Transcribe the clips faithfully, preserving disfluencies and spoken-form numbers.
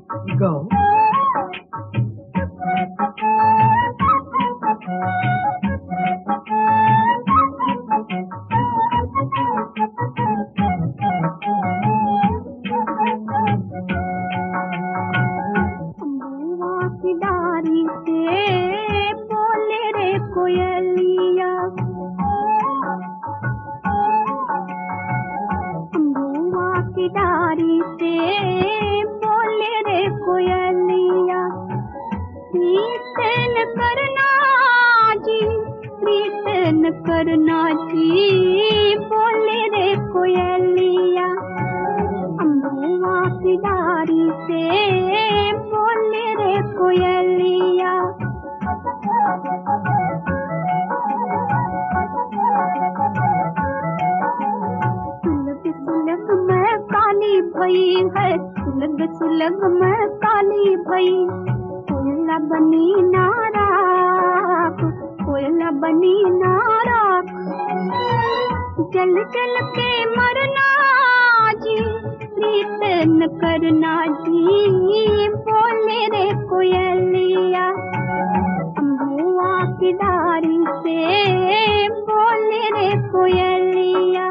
Go. डारी से बोले रे कोयलिया, अम्बुआ की डारी से बोले रे कोयलिया, कीर्तन करना जी, कीर्तन करना जी, बोले रे कोयलिया, अम्बुआ की डारी से बोले रे कोयलिया। सुलग सुलग मैं काली भई है, सुलग सुलग मैं काली भई, कोयला बनी नाराक, कोयला बनी नाराक, जल जल के मरना जी, कीर्तन करना जी, बोले रे कोयलिया, अम्बुआ की डारी से बोले रे कोयलिया।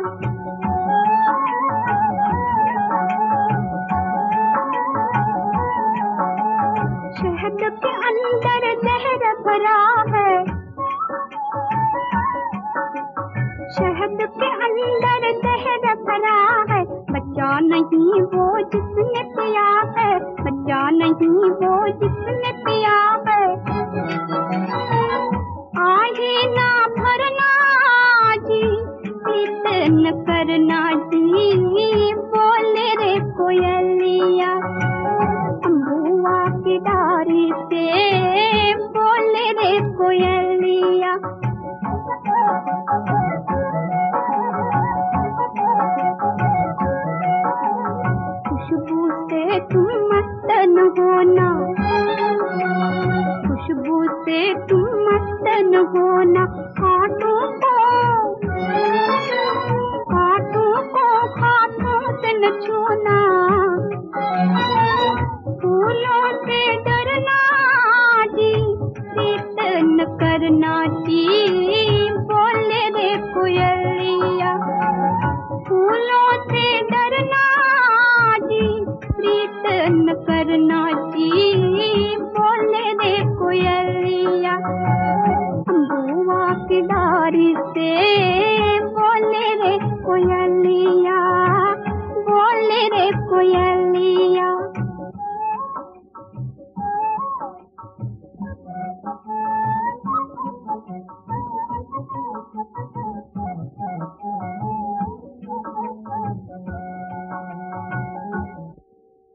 शहद के अंदर जहर भरा है, शहद के अंदर जहर भरा है, बच्चा नहीं वो जिसने पिया है, बच्चा नहीं वो जिसने पिया है, आहे ना भरना जी, कीर्तन करना जी, बोले रे कोयलिया, अम्बुआ की डारी से बोले रे कोयलिया। खुशबू से तुम मस्त न होना, खुशबू से तुम मस्त न होना, हाथों को हाथों को हाथों से न छूना, फूलों से डरना जी, कीर्तन करना जी, बोले रे कोयलिया, फूलों से डरना जी, कीर्तन करना जी,